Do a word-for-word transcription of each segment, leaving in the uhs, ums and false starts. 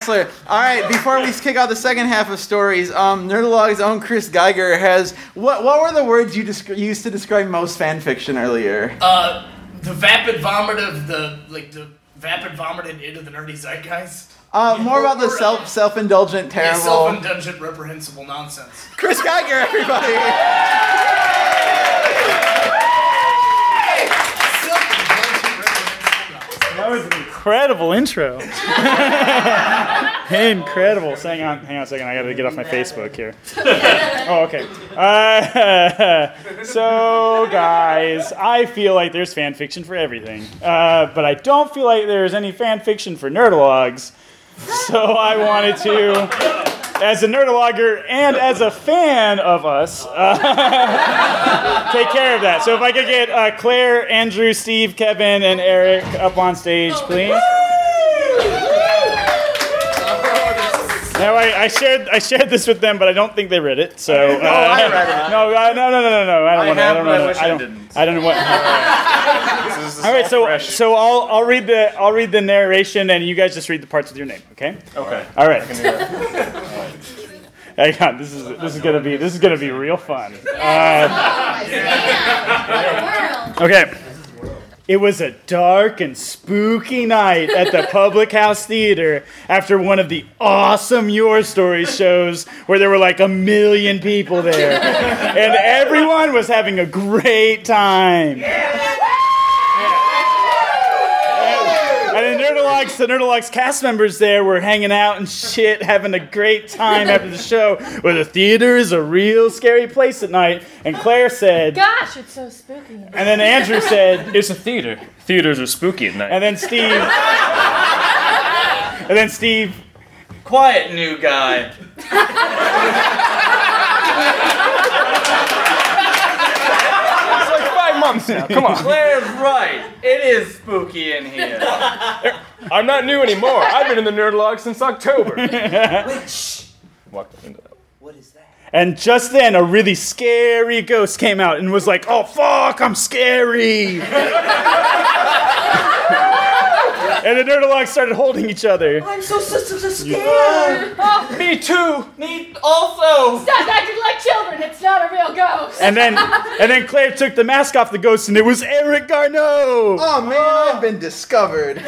Bachelor. All right, before we kick out the second half of stories, um, Nerdolog's own Chris Geiger has... What What were the words you desc- used to describe most fan fiction earlier? Uh, the vapid vomit of the... Like, the vapid vomited into the nerdy zeitgeist. Uh, Yeah, more or- about the or, self uh, self-indulgent, Yeah, terrible... self-indulgent, reprehensible nonsense. Chris Geiger, everybody! That was an incredible intro. Incredible. So hang on, hang on a second. I got to get off my Facebook here. Oh, okay. Uh, so, guys, I feel like there's fan fiction for everything, uh, but I don't feel like there's any fan fiction for Nerdologs. So I wanted to, as a Nerdologger and as a fan of us, uh, take care of that. So if I could get uh, Claire, Andrew, Steve, Kevin, and Eric up on stage, please. Now I, I shared I shared this with them, but I don't think they read it. So uh, oh, I read it. No, uh, no, no, no, no, no. I don't I want to. I have, don't but I know. wish I I don't. didn't. I don't know what. This is All right, so fresh. so I'll I'll read the I'll read the narration, and you guys just read the parts with your name, okay? Okay. All right. I can do that. Hang on, this is this is gonna be this is gonna be real fun. Uh, okay. It was a dark and spooky night at the Public House Theater after one of the awesome Your Stories shows where there were like a million people there. And everyone was having a great time. And the Nerdologs, the Nerdologs cast members there were hanging out and shit, having a great time after the show. But the theater is a real scary place at night. And Claire said... Gosh, it's so spooky. And then Andrew said... It's a theater. Theaters are spooky at night. And then Steve... and then Steve... Quiet, new guy. It's like five months now. Come on. Claire's right. It is spooky in here. I'm not new anymore. I've been in the Nerdlog since October. Wait, shh. Walk into that. What is that? And just then, a really scary ghost came out and was like, "Oh, fuck, I'm scary." And the Nerdologs started holding each other. I'm so, so, so, so scared. Oh, Me too. Me also. stop acting like children. It's not a real ghost. And then, and then Claire took the mask off the ghost, and it was Eric Garneau. Oh man, I've been discovered.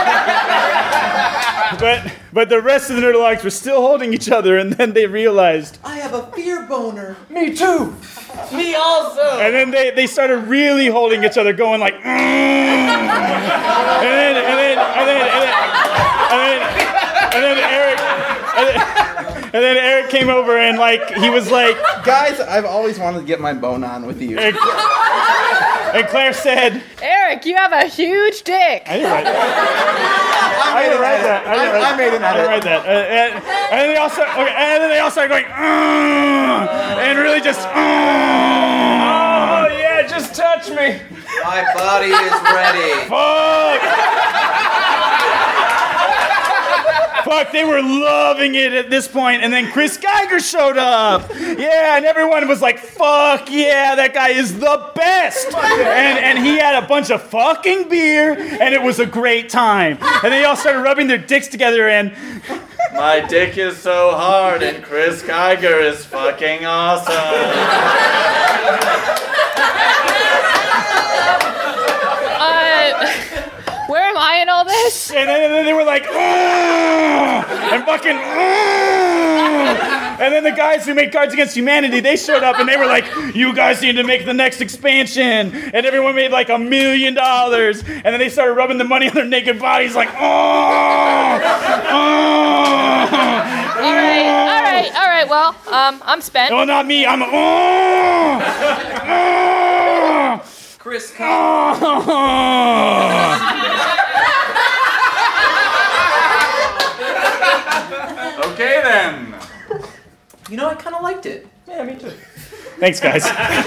But, but the rest of the Nerdologs were still holding each other, and then they realized. I have a fear boner. Me too. Me also. And then they, they started really holding each other, going like, mm. and then and then and then and then and then, and then Eric and then, and then Eric came over and like he was like, Guys, I've always wanted to get my bone on with you. and, and Claire said, Eric, you have a huge dick. I didn't write that. I didn't write that. I didn't write I made an I didn't edit. write that. Uh, and, and then they all start, okay, and then they all started going, mm, and really just. Mm, Oh yeah, just touch me. My body is ready. Fuck! Fuck, they were loving it at this point, and then Chris Geiger showed up. Yeah, and everyone was like, fuck yeah, that guy is the best. And and he had a bunch of fucking beer, and it was a great time. And they all started rubbing their dicks together, and My dick is so hard and Chris Geiger is fucking awesome. Uh, where am I in all this? and then, and then they were like, "Ugh," and fucking, "Ugh." And then the guys who made Cards Against Humanity, they showed up and they were like, you guys need to make the next expansion. And everyone made like a million dollars. And then they started rubbing the money on their naked bodies like, oh, oh. All right, all right, all right. Well, um, I'm spent. No, not me. I'm, oh, oh, Chris oh. Okay then. You know, I kind of liked it. Yeah, me too. Thanks, guys.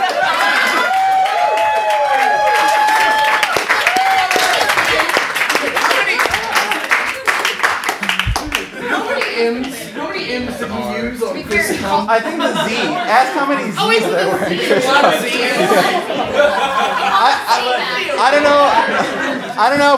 How many M's? How many M's did you use on Chris? I think the Z. Ask how many Z's there were in Chris. A lot of Z's. I, I, I don't know. I don't know.